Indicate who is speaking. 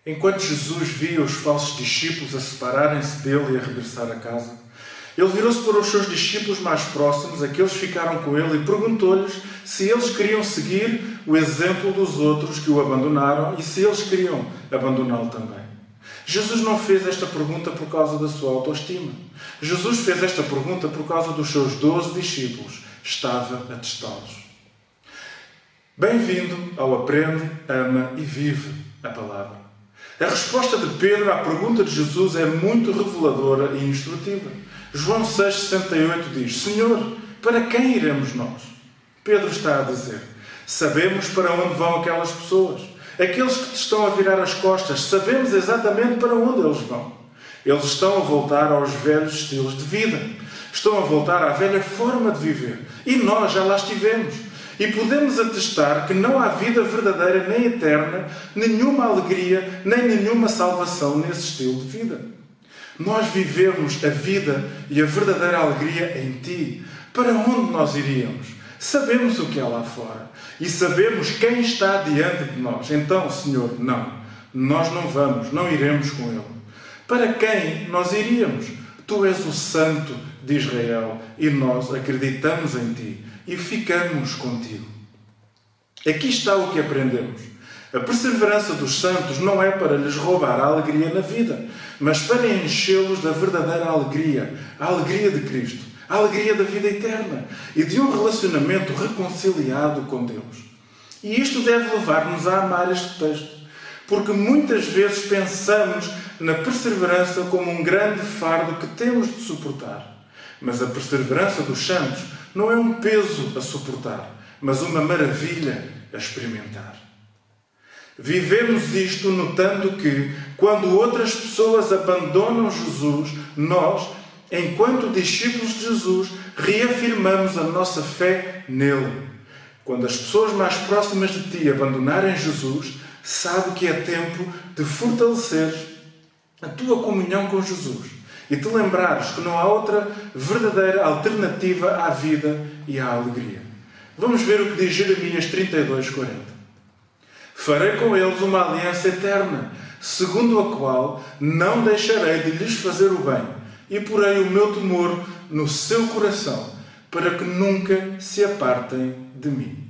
Speaker 1: Enquanto Jesus via os falsos discípulos a separarem-se dele e a regressar a casa, ele virou-se para os seus discípulos mais próximos, aqueles que ficaram com ele, e perguntou-lhes se eles queriam seguir o exemplo dos outros que o abandonaram e se eles queriam abandoná-lo também. Jesus não fez esta pergunta por causa da sua autoestima. Jesus fez esta pergunta por causa dos seus 12 discípulos. Estava a testá-los. Bem-vindo ao Aprende, Ama e Vive a Palavra. A resposta de Pedro à pergunta de Jesus é muito reveladora e instrutiva. João 6,68 diz: Senhor, para quem iremos nós? Pedro está a dizer: sabemos para onde vão aquelas pessoas. Aqueles que te estão a virar as costas, sabemos exatamente para onde eles vão. Eles estão a voltar aos velhos estilos de vida. Estão a voltar à velha forma de viver. E nós já lá estivemos. E podemos atestar que não há vida verdadeira nem eterna, nenhuma alegria, nem nenhuma salvação nesse estilo de vida. Nós vivemos a vida e a verdadeira alegria em Ti. Para onde nós iríamos? Sabemos o que há lá fora. E sabemos quem está diante de nós. Então, Senhor, não. Nós não vamos, não iremos com Ele. Para quem nós iríamos? Tu és o Santo de Israel e nós acreditamos em Ti e ficamos contigo. Aqui está o que aprendemos. A perseverança dos santos não é para lhes roubar a alegria na vida, mas para enchê-los da verdadeira alegria, a alegria de Cristo, a alegria da vida eterna e de um relacionamento reconciliado com Deus. E isto deve levar-nos a amar este texto, porque muitas vezes pensamos na perseverança como um grande fardo que temos de suportar. Mas a perseverança dos santos não é um peso a suportar, mas uma maravilha a experimentar. Vivemos isto notando que, quando outras pessoas abandonam Jesus, nós, enquanto discípulos de Jesus, reafirmamos a nossa fé nele. Quando as pessoas mais próximas de ti abandonarem Jesus, sabe que é tempo de fortalecer a tua comunhão com Jesus e te lembrares que não há outra verdadeira alternativa à vida e à alegria. Vamos ver o que diz Jeremias 32:40. Farei com eles uma aliança eterna, segundo a qual não deixarei de lhes fazer o bem, e porei o meu temor no seu coração, para que nunca se apartem de mim.